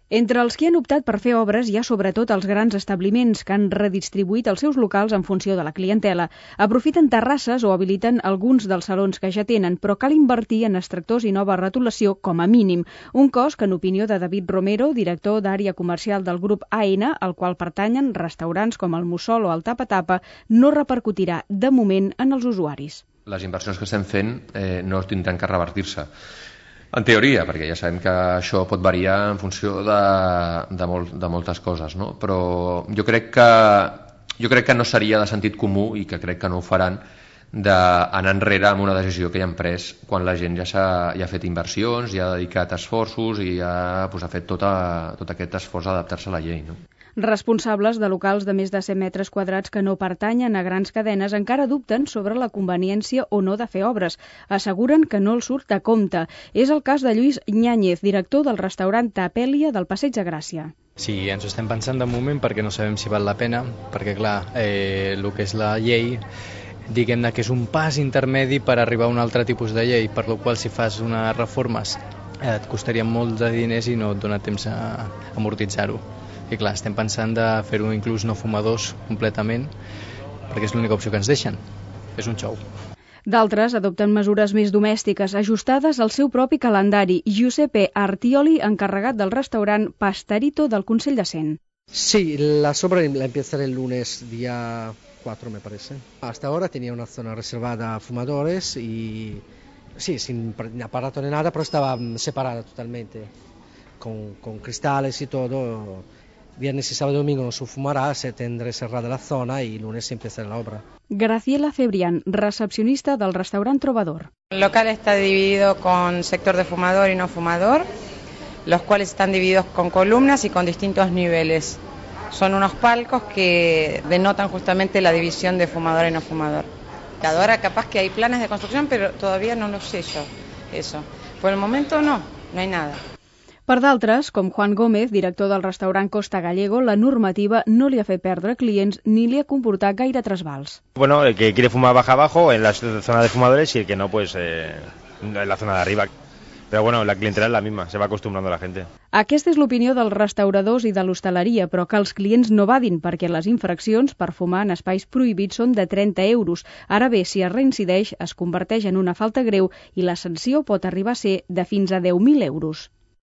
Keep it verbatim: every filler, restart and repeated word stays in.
Entre els que han optat per fer obres hi ha sobretot els grans establiments que han redistribuït els seus locals en funció de la clientela. Aprofiten terrasses o habiliten alguns dels salons que ja tenen, però cal invertir en extractors i nova retolació com a mínim. Un cost que, en opinió de David Romero, director d'àrea comercial del grup A N, al qual pertanyen restaurants com el Mussol o el Tapa Tapa, no repercutirà de moment en els usuaris. Les inversions que estem fent eh, no tindran que revertir-se. En teoria, perquè ja sabem que això pot variar en funció de, de, molt, de moltes coses, no? Però jo crec que jo crec que no seria de sentit comú, i que crec que no ho faran, d'anar enrere amb una decisió que ja han pres quan la gent ja, s'ha, ja ha fet inversions, ja ha dedicat esforços i ja pues, ha fet tot, a, tot aquest esforç d'adaptar-se a la llei, no? Responsables de locals de més de cent metres quadrats que no pertanyen a grans cadenes encara dubten sobre la conveniència o no de fer obres. Asseguren que no els surt a compte. És el cas de Lluís Ñáñez, director del restaurant Tapèlia del Passeig de Gràcia. Sí, ens ho estem pensant de moment perquè no sabem si val la pena, perquè clar, eh, el que és la llei, diguem-ne que és un pas intermedi per arribar a un altre tipus de llei, per la qual si fas unes reformes eh, et costaria molt de diners i no et dona temps a amortitzar-ho. I clar, estem pensant de fer-ho inclús no fumadors completament, perquè és l'única opció que ens deixen. És un xou. D'altres adopten mesures més domèstiques, ajustades al seu propi calendari. Giuseppe Artioli, encarregat del restaurant Pastarito del Consell de Cent. Sí, la obra la empezaré el lunes, día cuatro me parece. Hasta ahora tenía una zona reservada a fumadores y sí, sin aparato ni nada, pero estaba separada totalmente, con, con cristales y todo. Viernes y sábado y domingo no se fumará, se tendrá cerrada la zona y lunes empezará la obra. Graciela Cebrián, recepcionista del restaurant Trovador. El local está dividido con sector de fumador y no fumador, los cuales están divididos con columnas y con distintos niveles. Son unos palcos que denotan justamente la división de fumador y no fumador. Ahora capaz que hay planes de construcción, pero todavía no lo sé yo, eso. Por el momento no, no hay nada. Per d'altres, com Juan Gómez, director del restaurant Costa Gallego, la normativa no li ha fet perdre clients ni li ha comportat gaire trasbals. Bueno, el que quiere fumar baja abajo, en la zona de fumadores, y el que no, pues eh, en la zona de arriba. Pero bueno, la clientela es la misma, se va acostumbrando la gente. Aquesta és l'opinió dels restauradors i de l'hostaleria, però que els clients no vadin, perquè les infraccions per fumar en espais prohibits són de trenta euros. Ara bé, si es reincideix, es converteix en una falta greu i la sanció pot arribar a ser de fins a deu mil euros.